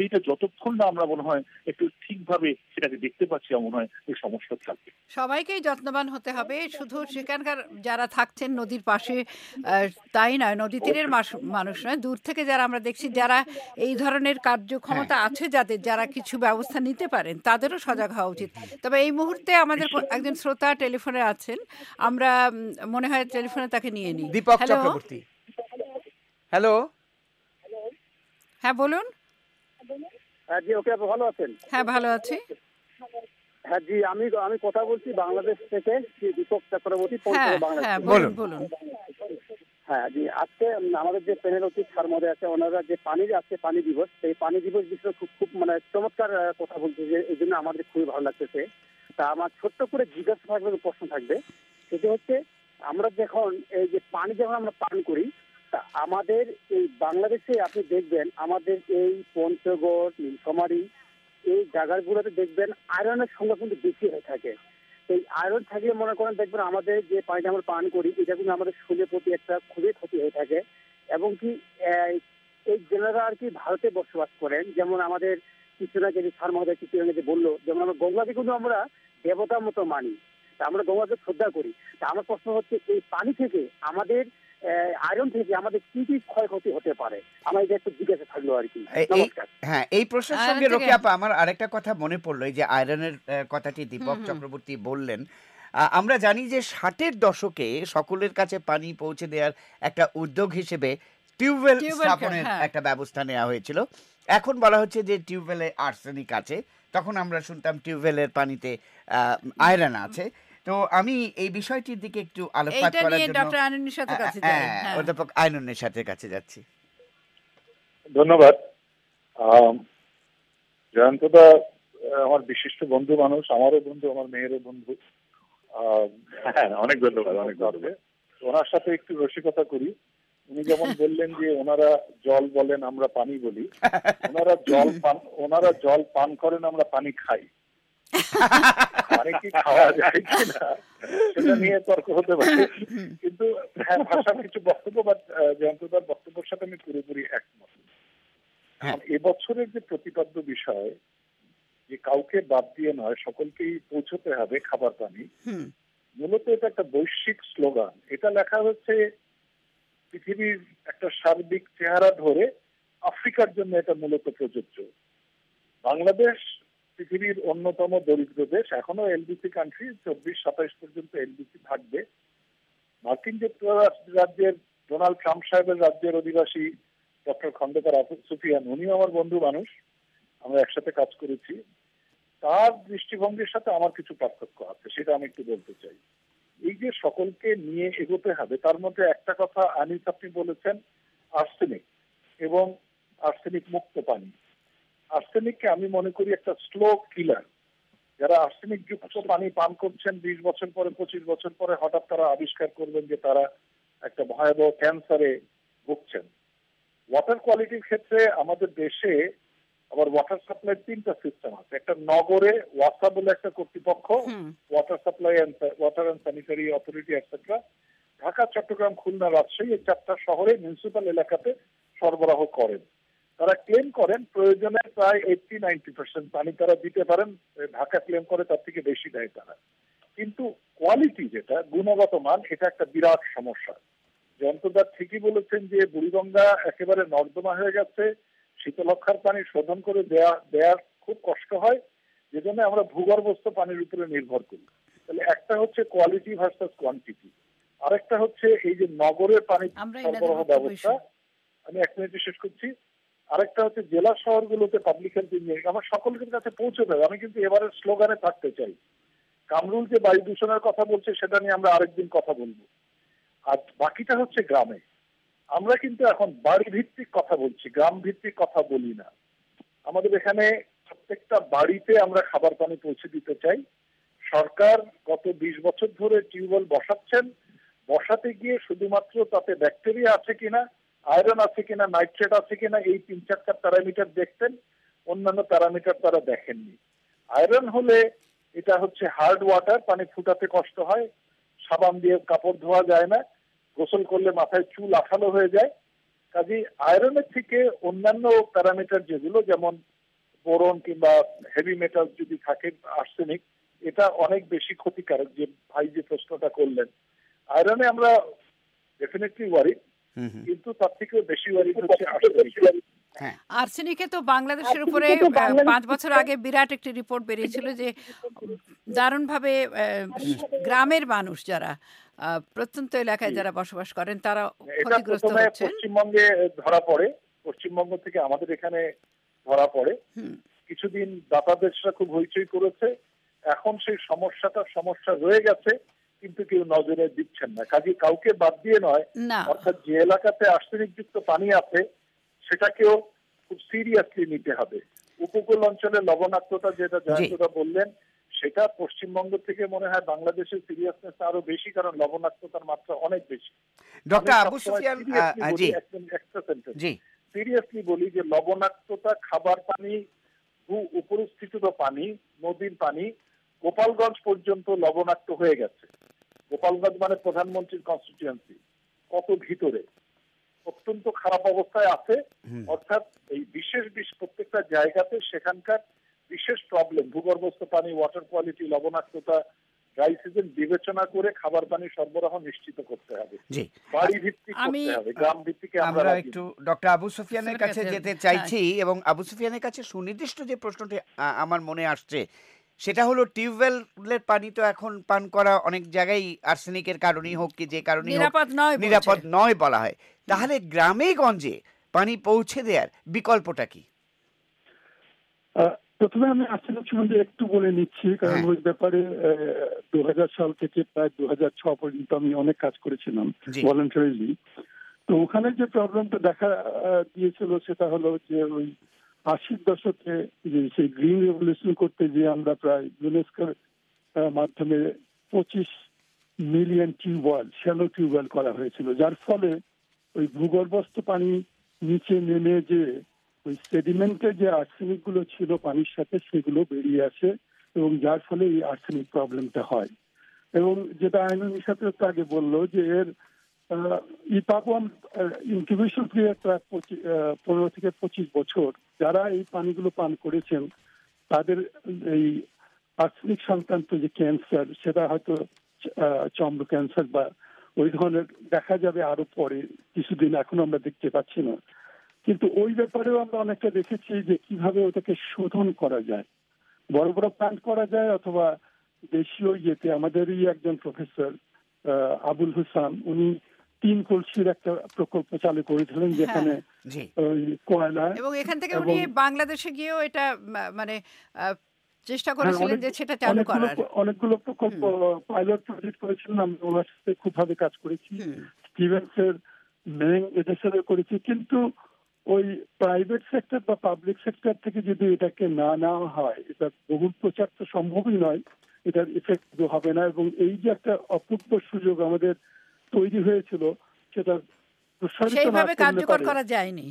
সেইটা যতক্ষণ না আমরা মনে হয় একটু ঠিকভাবে সেটাকে দেখতে পাচ্ছি, মনে হয় এই সমস্যা থাকবে। সবাইকেই যত্নবান হতে হবে, শুধু সেখানকার যারা থাকছেন নদীর পাশে তাই নয়, নদী তীরের মানুষ নয়, দূর থেকে যারা আমরা দেখছি যারা এই ধরনের কার্যক্ষমতা আছে যাদের, যারা কিছু ব্যবস্থা নিতে পারেন, তাদেরও সজাগ হওয়া উচিত। তবে এই মুহূর্তে আমাদের একজন শ্রোতা টেলিফোনে আছেন, আমরা মনে হয় টেলিফোনে তাকে নিয়ে নিই। দীপক চক্রবর্তী, হ্যালো। হ্যাঁ বলুন। জি, ওকে, আপনি ভালো আছেন? হ্যাঁ ভালো আছি। হ্যাঁ জি, আমি কথা বলছি বাংলাদেশ থেকে, দীপক চক্রবর্তী। হ্যাঁ বলুন বলুন। হ্যাঁ জি, আজকে আমাদের যে প্যানেল অফিস সার মধ্যে আছে, ওনারা যে আজকে পানি দিবস, সেই পানি দিবস বিষয়ে খুব মানে চমৎকার কথা বলছে, যে এই জন্য আমাদের খুবই ভালো লাগতেছে। তা আমার ছোট্ট করে জিজ্ঞাসা থাকবে, প্রশ্ন থাকবে, সেটা হচ্ছে আমরা যখন এই যে পানি যখন আমরা পান করি, তা আমাদের এই বাংলাদেশে আপনি দেখবেন আমাদের এই পঞ্চগড়, নীলফামারী এই জায়গাগুলোতে দেখবেন আয়রনের সংখ্যা কিন্তু বেশি হয়ে থাকে। এই আয়রন থাকলে মনে করেন দেখবেন আমাদের যে পানিটা আমরা পান করি, এটা কিন্তু আমাদের শরীরের প্রতি একটা খুবই ক্ষতি হয়ে থাকে। এবং কি এই জেনারা আর কি ভারতে বসবাস করেন, যেমন আমাদের কিছুদিন আগে যে সার মহোদয় কিছুদিন আগে বললো, যেমন আমরা গঙ্গাকে কিন্তু আমরা দেবতার মতো মানি, তা আমরা গঙ্গাকে শ্রদ্ধা করি। তা আমার প্রশ্ন হচ্ছে এই পানি থেকে আমাদের আয়রন থেকে আমাদের কি কি ক্ষয়ক্ষতি হতে পারে, আমার এটা একটু জিজ্ঞাসা থাকলো আর কি। হ্যাঁ, এই প্রশ্নের সঙ্গে রোকেয়া আপা আমার আরেকটা কথা মনে পড়লো, এই যে আয়রনের কথাটি দীপক চক্রবর্তী বললেন। আমরা জানি যে 60-এর দশকে সকলের কাছে পানি পৌঁছে দেওয়ার একটা উদ্যোগ হিসেবে টিউবওয়েল স্থাপনের একটা ব্যবস্থা নেওয়া হয়েছিল। এখন বলা হচ্ছে যে টিউবওয়েলে আর্সেনিক আছে, তখন আমরা শুনতাম টিউবওয়েলের পানিতে আয়রন আছে। তো আমি এই বিষয়টির দিকে একটু আলোকপাত করার জন্য অধ্যাপক আইনুন্নেসার সাথে কাছে যাচ্ছি। ধন্যবাদ। জয়ন্তদা আমার বিশিষ্ট বন্ধু মানুষ, আমারও বন্ধু, আমার মেয়েরও বন্ধু। অনেক ধন্যবাদ, অনেক ধন্যবাদ। ওনার সাথে একটু রসিকতা করি। উনি যেমন বললেন যে ওনারা জল বলেন, আমরা পানি বলি, ওনারা জল পান করেন, আমরা পানি খাই। পানি কি খাওয়া যায় কিনা সেটা নিয়ে তর্ক হতে পারে, কিন্তু হ্যাঁ, ভাষার কিছু বক্তব্য বা জয়ন্তদার বক্তব্যের সাথে আমি পুরোপুরি একমত। এবছরের যে প্রতিপাদ্য বিষয়, যে কাউকে বাদ দিয়ে নয়, সকলকেই পৌঁছতে হবে খাবার পানি, মূলত এটা একটা বৈশ্বিক স্লোগান। এটা লেখা হচ্ছে পৃথিবীর একটা সার্বিক চেহারা ধরে, আফ্রিকার জন্য এটা মূলত প্রযোজ্য। বাংলাদেশ পৃথিবীর অন্যতম দরিদ্র দেশ, এখনো এলডিসি কান্ট্রি, 24-27 পর্যন্ত এলডিসি থাকবে। মার্কিন যুক্তরাজ্যের ডোনাল্ড ট্রাম্প সাহেবের রাজ্যের অধিবাসী ডক্টর খন্দকার সুফিয়ান, উনিও আমার বন্ধু মানুষ, আমরা একসাথে কাজ করেছি। তার দৃষ্টিভঙ্গির সাথে আমার কিছু পার্থক্য আছে, সেটা আমি একটু বলতে চাই। এই যে সকলকে নিয়ে এগোতে হবে, তার মধ্যে একটা কথা আনিস আপনি বলেছেন, আর্সেনিক এবং আর্সেনিক মুক্ত পানি। আর্সেনিককে আমি মনে করি একটা স্লো কিলার। যারা আর্সেনিক যুক্ত পানি পান করছেন 20 বছর পরে, 25 বছর পরে হঠাৎ তারা আবিষ্কার করবেন যে তারা একটা ভয়াবহ ক্যান্সারে ভুগছেন। ওয়াটার কোয়ালিটির ক্ষেত্রে আমাদের দেশে আবার ওয়াটার সাপ্লাই 3টা সিস্টেম আছে। একটা নগরে ওয়াসা বলে একটা কর্তৃপক্ষ, water supply and water and sanitary authority etcetera, Dhaka, Chittagong, Khulna, Rajshahi, এই 4টা শহরে মিউনিসিপাল এলাকাতে সরবরাহ করেন। তারা ক্লেম করেন প্রয়োজনে প্রায় 80-90% পানি তারা দিতে পারেন। ঢাকা ক্লেম করে তার থেকে বেশি দেয় তারা। কিন্তু কোয়ালিটি, যেটা গুণগত মান, এটা একটা বিরাট সমস্যা। জয়ন্তদা ঠিকই বলেছেন যে বুড়িগঙ্গা একেবারে নর্দমা হয়ে গেছে, শীতলক্ষার পানি শোধন করে দেওয়ার খুব কষ্ট হয়, যেজন্য আমরা ভূগর্ভস্থ পানির উপরে নির্ভর করি। তাহলে একটা হচ্ছে কোয়ালিটি ভার্সাস কোয়ান্টিটি, আরেকটা হচ্ছে এই যে নগরের পানি সরবরাহ ব্যবস্থা। আমি 1 মিনিটে শেষ করছি। আরেকটা হচ্ছে জেলা শহরগুলোতে পাবলিক হেলথ ইঞ্জিনিয়ারিং আমার সকলের কাছে পৌঁছে দেবে। আমি কিন্তু এবারের স্লোগানে থাকতে চাই। কামরুল যে বায়ু দূষণের কথা বলছে সেটা নিয়ে আমরা আরেকদিন কথা বলবো। আর বাকিটা হচ্ছে গ্রামে। আমরা কিন্তু এখন বাড়ি ভিত্তিক কথা বলছি, গ্রাম ভিত্তিক কথা বলি না। আমাদের এখানে প্রত্যেকটা বাড়িতে আমরা খাবার পানি পৌঁছে দিতে চাই। সরকার গত 20 বছর ধরে টিউবওয়েল বসাচ্ছেন, বসাতে গিয়ে শুধুমাত্র তাতে ব্যাকটেরিয়া আছে কিনা, আয়রন আছে কিনা, নাইট্রেট আছে কিনা, এই 3-4টা প্যারামিটার দেখতেন, অন্যান্য প্যারামিটার তারা দেখেননি। আয়রন হলে এটা হচ্ছে হার্ড ওয়াটার, পানি ফুটাতে কষ্ট হয়, সাবান দিয়ে কাপড় ধোয়া যায় না, গোসল করলে মাথায় চুল আঠালো হয়ে যায়। কাজে আয়রনের থেকে অন্যান্য প্যারামিটার যেগুলো যেমন বোরন কিংবা হেভি মেটাল যদি থাকে, আর্সেনিক, এটা অনেক বেশি ক্ষতিকারক। যে ভাই যে প্রশ্নটা করলেন, আয়রনে আমরা ডেফিনেটলি ওয়ারি, কিন্তু তার থেকেও বেশি ওয়ারি হচ্ছে আর্সেনিক। আর্সেনিকে তো বাংলাদেশের উপরে 5 বছর আগে বিরাট একটি রিপোর্ট বেরিয়েছিল যে দারুণভাবে গ্রামের মানুষ যারা প্রত্যন্ত এলাকায় যারা বসবাস করেন তারা ক্ষতিগ্রস্ত হচ্ছেন। পশ্চিমবঙ্গে ধরা পড়ে, পশ্চিমবঙ্গ থেকে আমাদের এখানে ধরা পড়ে। কিছুদিন দাতাদেশরা খুব হইচই করেছে, এখন সেই সমস্যা রয়ে গেছে, কিন্তু কেউ নজরে দিচ্ছেন না। কাজে কাউকে বাদ দিয়ে নয়, অর্থাৎ যে এলাকাতে আর্সেনিক যুক্ত পানি আছে সেটাকেও খুব সিরিয়াসলি নিতে হবে। উপকূল অঞ্চলে লবণাক্ততা যেটা জয়ন্তদা বললেন, সেটা পশ্চিমবঙ্গ থেকে মনে হয় বাংলাদেশের সিরিয়াসনেস আরো বেশি, কারণ লবণাক্ততার মাত্রা অনেক বেশি। ডক্টর আবু সুফিয়ান সিরিয়াসলি বলি যে লবণাক্ততা খাবার পানি, উপরস্থিত পানি, নদীর পানি, গোপালগঞ্জ পর্যন্ত লবণাক্ত হয়ে গেছে। গোপালগঞ্জ মানে প্রধানমন্ত্রীর কনস্টিটিউয়েন্সি, কত ভিতরে, অত্যন্ত খারাপ অবস্থায় আছে। অর্থাৎ এই বিশেষ প্রত্যেকটা জায়গাতে সেখানকার বিশেষ প্রবলেম, ভূগর্ভস্থ পানি, ওয়াটার কোয়ালিটি, লবণাক্ততা, ড্রাই সিজন বিবেচনা করে খাবার পানি সরবরাহ নিশ্চিত করতে হবে। বাড়ি ভিত্তিক করতে হবে, গ্রাম ভিত্তিকে। আমরা একটু ডক্টর আবু সুফিয়ানের কাছে যেতে চাইছি, এবং আবু সুফিয়ানের কাছে সুনির্দিষ্ট যে প্রশ্নটি আমার মনে আসছে সেটা হলো, টিউবওয়েলের পানি তো এখন পান করা অনেক জায়গায় আর্সেনিকের কারণেই হোক কি যে কারণেই নিরাপদ নয় বলা হয়। তাহলে গ্রামে গঞ্জে পানি পৌঁছে দেওয়ার বিকল্পটা কি? প্রথমে আমি আর্সেনিক সম্বন্ধে একটু বলে নিচ্ছি, কারণ ওই ব্যাপারে 2000 সাল থেকে প্রায় 2006 পর্যন্ত আমি অনেক কাজ করেছিলাম ভলান্টারিলি। তো ওখানে যে প্রবলেমটা দেখা দিয়েছিল সেটা হলো যে ওই 80 দশকে যে সেই গ্রিন রেভলিউশন করতে গিয়ে আমরা প্রায় ইউনেস্কোর মাধ্যমে 25 মিলিয়ন টিউবওয়েল, শ্যালো টিউবওয়েল করা হয়েছিল, যার ফলে ওই ভূগর্ভস্থ পানি নিচে নেমে যে ওই সেডিমেন্টের যে আর্সেনিক গুলো ছিল পানির সাথে, সেগুলো বেরিয়ে আসে, এবং যার ফলে এই আর্সেনিক প্রবলেমটা হয়। এবং যেটা আইনুল সাথে আগে বললো যে এর ইনকিউবেশন পিরিয়ড প্রায় 15 থেকে 25 বছর। যারা এই পানিগুলো পান করেছেন তাদের এই আর্সেনিক সংক্রান্ত যে ক্যান্সার, সেটা হয়তো চর্ম ক্যান্সার বা ওই ধরনের দেখা যাবে আরো পরে কিছুদিন, এখন আমরা দেখতে পাচ্ছি না। কিন্তু ওই ব্যাপারেও আমরা অনেকটা দেখেছি যে কিভাবে ওটাকে শোধন করা যায়, বড় বড় প্ল্যান্ট করা যায়, অথবা দেশীয় ইয়েতে। আমাদেরই একজন প্রফেসর আবুল হুসান, উনি 3 কলসির একটা প্রকল্প চালু করেছিলেন, যেখানে ওই কয়লা, এবং এখান থেকে উনি বাংলাদেশে গিয়েও এটা মানে চেষ্টা করেছিলেন যে সেটা চালু করার। অনেকগুলো প্রকল্প পাইলট প্রজেক্ট করেছিলেন, আমি ওনার সাথে খুব ভাবে কাজ করেছি। স্টিভেন্সের মেং এদের সাথে করেছি। কিন্তু ওই প্রাইভেট সেক্টর বা পাবলিক সেক্টর থেকে যদি এটাকে না নেওয়া হয়, এটা বহুল প্রচার তো সম্ভবই নয়, এটার ইফেক্ট হবে না। এবং এই যে একটা অপূর্ব সুযোগ আমাদের তৈরি হয়েছিল, সেটা সেইভাবে কার্যকর করা যায়নি,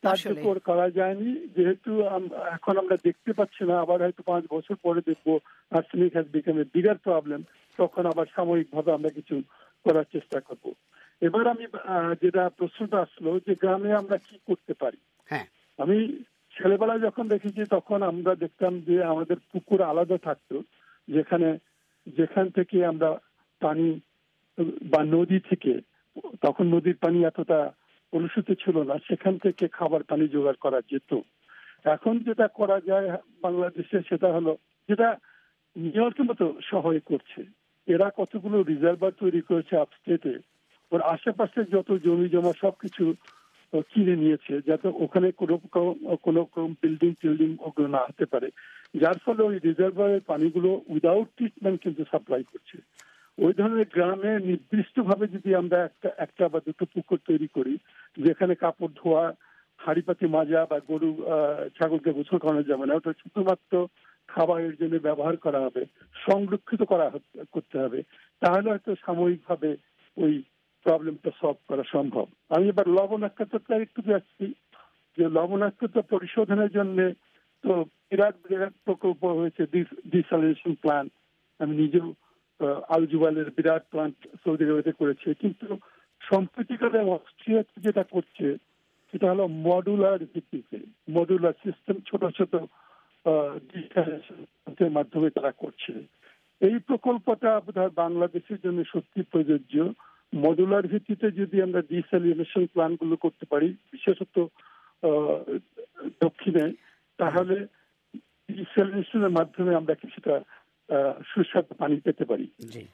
যেহেতু এখন আমরা দেখতে পাচ্ছি না। আবার হয়তো 5 বছর পরে দেখবো arsenic has become a bigger problem, তখন আবার সাময়িকভাবে আমরা কিছু করার চেষ্টা করব। এবার আমি যেটা প্রশ্নটা আসলো যে গ্রামে আমরা কি করতে পারি। আমি ছেলেবেলায় যখন দেখেছি তখন আমরা দেখতাম যে আমাদের পুকুর আলাদা থাকতো, যেখান থেকে আমরা পানি, বা নদী থেকে, তখন নদীর পানি এতটা কলুষিত ছিল না, সেখান থেকে খাবার পানি জোগাড় করা যেত। এখন যেটা করা যায় বাংলাদেশে, সেটা হলো যেটা নিউ ইয়র্কের মতো শহরে করছে, এরা কতগুলো রিজার্ভার তৈরি করেছে আপস্টেটে, ওর আশেপাশে যত জমি জমা সবকিছু কিনে নিয়েছে, যাতে ওখানে কোনো বিল্ডিং ওগুলো না হতে পারে, যার ফলে ওই রিজার্ভারের পানিগুলো উইদাউট ট্রিটমেন্ট কিন্তু সাপ্লাই করছে। ওই ধরনের গ্রামে নির্দিষ্টভাবে যদি আমরা একটা বা দুটো পুকুর তৈরি করি, যেখানে কাপড় ধোয়া, হাঁড়ি পাতি মাজা বা গরু ছাগলকে গোসল করানো যাবে না, ওটা শুধুমাত্র খাবারের জন্য ব্যবহার করা হবে, সংরক্ষিত করতে হবে, তাহলে হয়তো সাময়িকভাবে ওই প্রবলেমটা সলভ করা সম্ভব। আমি এবার লবণাক্ততা একটু যাচ্ছি, যে লবণাক্ততা পরিশোধনের জন্য তো বিরাট প্রকল্প হয়েছে, ডিসালিনেশন প্ল্যান্ট। আমি নিজেও আল জুবাইলের বিরাট প্ল্যান্ট সৌদি আরবে করেছে, কিন্তু সম্প্রতিকালে অস্ট্রিয়া যেটা করছে, সেটা হলো মডুলার ভিত্তিতে, মডুলার সিস্টেম, ছোট ছোট ডিসালিনেশনের মাধ্যমে তারা করছে। এই প্রকল্পটা বোধহয় বাংলাদেশের জন্য সত্যি প্রযোজ্য। মডুলার ভিত্তিতে যদি আমরা ডিসালিনেশন প্ল্যান গুলো করতে পারি, বিশেষত দক্ষিণে, তাহলে ডিসালিনেশনের মাধ্যমে আমরা কিছুটা সুস্বাদু পানি পেতে পারি।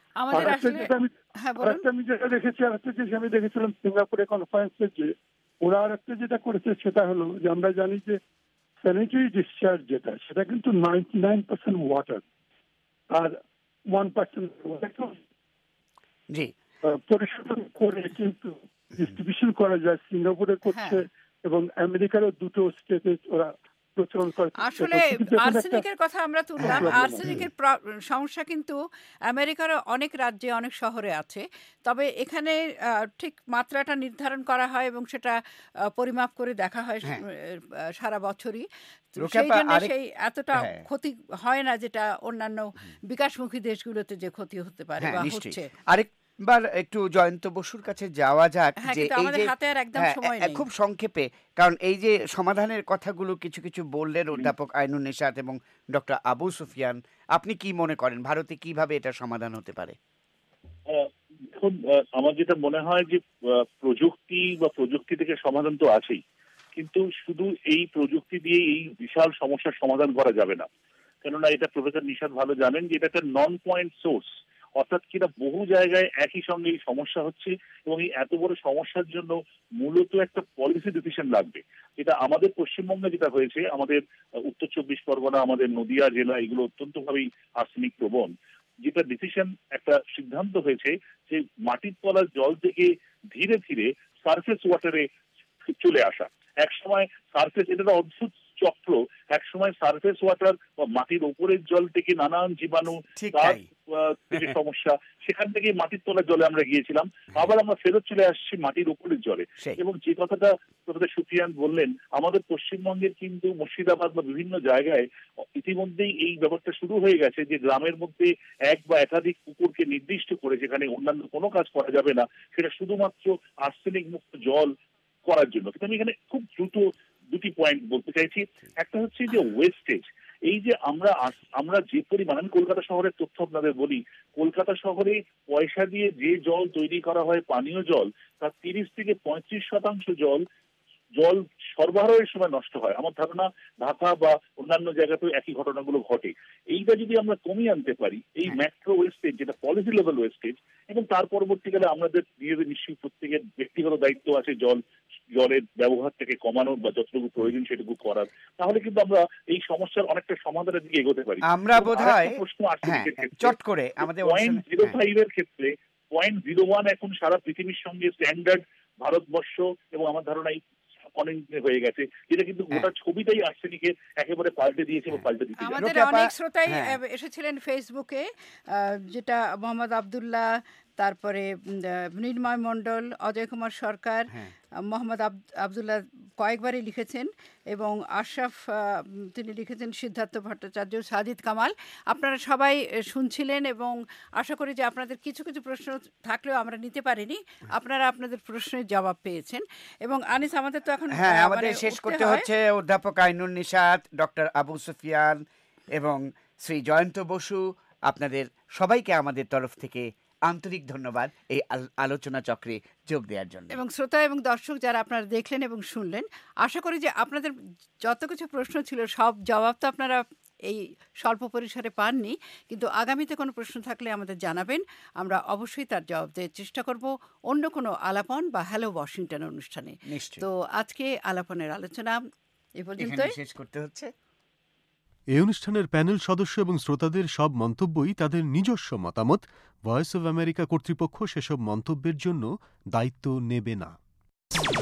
আমি যেটা দেখেছি, আরেকটা জিনিস আমি দেখেছিলাম সিঙ্গাপুরে কনফারেন্সে, যে ওরা আরেকটা যেটা করেছে সেটা হলো যে আমরা জানি যে স্যানিটারি ডিসচার্জ যেটা, সেটা কিন্তু 99% ওয়াটার আর 1% পরিশোধন করে কিন্তু ডিস্ট্রিবিউশন করা যায়। সিঙ্গাপুরে করছে এবং আমেরিকারও দুটো স্টেটে ওরা প্রচলন করে। আসলে আর্সেনিকের কথা আমরা তুললাম, আর্সেনিকের সমস্যা কিন্তু আমেরিকার অনেক রাজ্যে, অনেক শহরে আছে। তবে এখানে ঠিক মাত্রাটা নির্ধারণ করা হয় এবং সেটা পরিমাপ করে দেখা হয় সারা বছরই। সেই জন্য সেই এতটা ক্ষতি হয় না যেটা অন্যান্য বিকাশমুখী দেশগুলোতে যে ক্ষতি হতে পারে বা হচ্ছে। আরেকবার একটু জয়ন্ত বসুর কাছে যাওয়া যাক, যে এই যে খুব সংক্ষেপে, কারণ এই যে সমাধানের কথাগুলো কিছু কিছু বললেন অধ্যাপক আইনুন নিশাত এবং ডক্টর আবু সুফিয়ান, আপনি কি মনে করেন ভারতে কিভাবে এটা সমাধান হতে পারে? দেখুন, আমার যেটা মনে হয় যে প্রযুক্তি থেকে সমাধান তো আছেই, কিন্তু শুধু এই প্রযুক্তি দিয়ে এই বিশাল সমস্যার সমাধান করা যাবে না। কেননা এটা প্রফেসর নিশাত ভালো জানেন যে এটা একটা নন পয়েন্ট সোর্স, অর্থাৎ কিনা বহু জায়গায় একই সঙ্গে এই সমস্যা হচ্ছে এবং এই এত বড় সমস্যার জন্য মূলত একটা পলিসি ডিসিশন লাগবে। এটা আমাদের পশ্চিমবঙ্গে যেটা হয়েছে, আমাদের উত্তর 24 পরগনা, আমাদের নদিয়া জেলা, এগুলো অত্যন্তভাবেই আর্সেনিক প্রবণ। যেটা ডিসিশন, একটা সিদ্ধান্ত হয়েছে যে মাটির তলার জল থেকে ধীরে ধীরে সারফেস ওয়াটারে চলে আসা। একসময় সারফেস, এটা অদ্ভুত চক্র, একসময় সারফেস ওয়াটার বা মাটির উপরের জল থেকে নানান জীবাণু, যে সমস্যা, সেখান থেকে মাটির তলার জলে আমরা গিয়েছিলাম, আবার আমরা ফেরত চলে আসছি মাটির উপরের জলে। এবং যে কথাটা প্রফেসর সুফিয়ান বললেন, আমাদের পশ্চিমবঙ্গের কিন্তু মুর্শিদাবাদ বা বিভিন্ন জায়গায় ইতিমধ্যেই এই ব্যাপারটা শুরু হয়ে গেছে যে গ্রামের মধ্যে এক বা একাধিক পুকুরকে নির্দিষ্ট করে, যেখানে অন্যান্য কোনো কাজ করা যাবে না, সেটা শুধুমাত্র আর্সেনিক মুক্ত জল করার জন্য। কিন্তু আমি এখানে খুব দ্রুত দুটি পয়েন্ট বলতে চাইছি। একটা হচ্ছে যে ওয়েস্টেজ, এই যে আমরা যে পরিমাণ, আমি কলকাতা শহরের তথ্য আপনাদের বলি, কলকাতা শহরে পয়সা দিয়ে যে জল তৈরি করা হয় পানীয় জল, তার 30 থেকে 35% জল সরবরাহের সময় নষ্ট হয়। আমার ধারণা ঢাকা বা অন্যান্য জায়গাতেও একই ঘটনাগুলো ঘটে। এইটা যদি আমরা কমিয়ে আনতে পারি, এই ম্যাক্রো ওয়েস্টেজ যেটা পলিসি লেভেল ওয়েস্টেজ, এবং তার পরবর্তীকালে আমাদের নিজেদের নিশ্চয়ই প্রত্যেকের ব্যক্তিগত দায়িত্ব আছে জলের ব্যবহারটাকে কমানোর বা যতটুকু প্রয়োজন সেটুকু করার, তাহলে কিন্তু আমরা এই সমস্যার অনেকটা সমাধানের দিকে এগোতে পারি। আমরা বোধহয় প্রশ্ন চট করে আমাদের 0.05 এর ক্ষেত্রে 0.01 এখন সারা পৃথিবীর সঙ্গে স্ট্যান্ডার্ড ভারতবর্ষ, এবং আমার ধারণা হয়ে গেছে, যেটা কিন্তু গোটা ছবিটাই আর্সেনিকে একেবারে পাল্টে দিয়েছে এবং পাল্টে দিতে। আমাদের অনেক শ্রোতাই এসেছিলেন ফেসবুকে, যেটা মোহাম্মদ আব্দুল্লাহ, তারপরে নির্ময় মণ্ডল, অজয় কুমার সরকার, মোহাম্মদ আব্দুল্লাহ কয়েকবারই লিখেছেন, এবং আশরাফ তিনি লিখেছেন, সিদ্ধার্থ ভট্টাচার্য, সাজিদ কামাল। আপনারা সবাই শুনছিলেন এবং আশা করি যে আপনাদের কিছু কিছু প্রশ্ন থাকলেও আমরা নিতে পারিনি, আপনারা আপনাদের প্রশ্নের জবাব পেয়েছেন। এবং আনিস, আমাদের তো এখন আমাদের শেষ করতে হচ্ছে। অধ্যাপক আইনুন নিশাত, ডক্টর আবু সুফিয়ান এবং শ্রী জয়ন্ত বসু, আপনাদের সবাইকে আমাদের তরফ থেকে আন্তরিক ধন্যবাদ এই আলোচনা চক্রে যোগ দেওয়ার জন্য। এবং শ্রোতা এবং দর্শক যারা আপনারা দেখলেন এবং শুনলেন, আশা করি যে আপনাদের যত কিছু প্রশ্ন ছিল সব জবাব তো আপনারা এই স্বল্প পরিসরে পাননি, কিন্তু আগামীতে কোনো প্রশ্ন থাকলে আমাদের জানাবেন, আমরা অবশ্যই তার জবাব দেওয়ার চেষ্টা করব অন্য কোনো আলাপন বা হ্যালো ওয়াশিংটন অনুষ্ঠানে। তো আজকে আলাপনের আলোচনা এ পর্যন্তই শেষ করতে হচ্ছে। এই অনুষ্ঠানের প্যানেল সদস্য এবং শ্রোতাদের সব মন্তব্যই তাদের নিজস্ব মতামত। ভয়েস অব আমেরিকা কর্তৃপক্ষ সেসব মন্তব্যের জন্য দায়িত্ব নেবে না।